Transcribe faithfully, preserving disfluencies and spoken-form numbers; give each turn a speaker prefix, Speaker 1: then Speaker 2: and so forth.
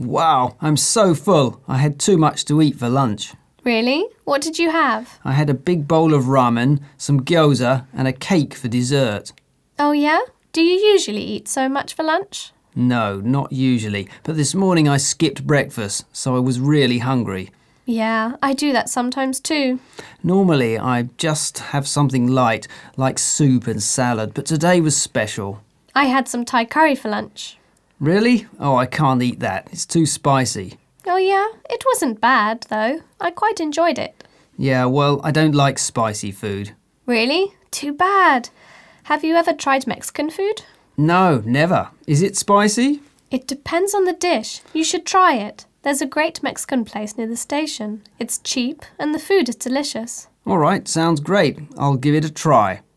Speaker 1: Wow, I'm so full. I had too much to eat for lunch.
Speaker 2: Really? What did you have?
Speaker 1: I had a big bowl of ramen, some gyoza and a cake for dessert.
Speaker 2: Oh yeah? Do you usually eat so much for lunch?
Speaker 1: No, not usually, but this morning I skipped breakfast, so I was really hungry.
Speaker 2: Yeah, I do that sometimes too.
Speaker 1: Normally I just have something light, like soup and salad, but today was special.
Speaker 2: I had some Thai curry for lunch.
Speaker 1: Really? Oh, I can't eat that. It's too spicy.
Speaker 2: Oh yeah? It wasn't bad, though. I quite enjoyed it.
Speaker 1: Yeah, well, I don't like spicy food.
Speaker 2: Really? Too bad. Have you ever tried Mexican food?
Speaker 1: No, never. Is it spicy?
Speaker 2: It depends on the dish. You should try it. There's a great Mexican place near the station. It's cheap and the food is delicious.
Speaker 1: All right, sounds great. I'll give it a try.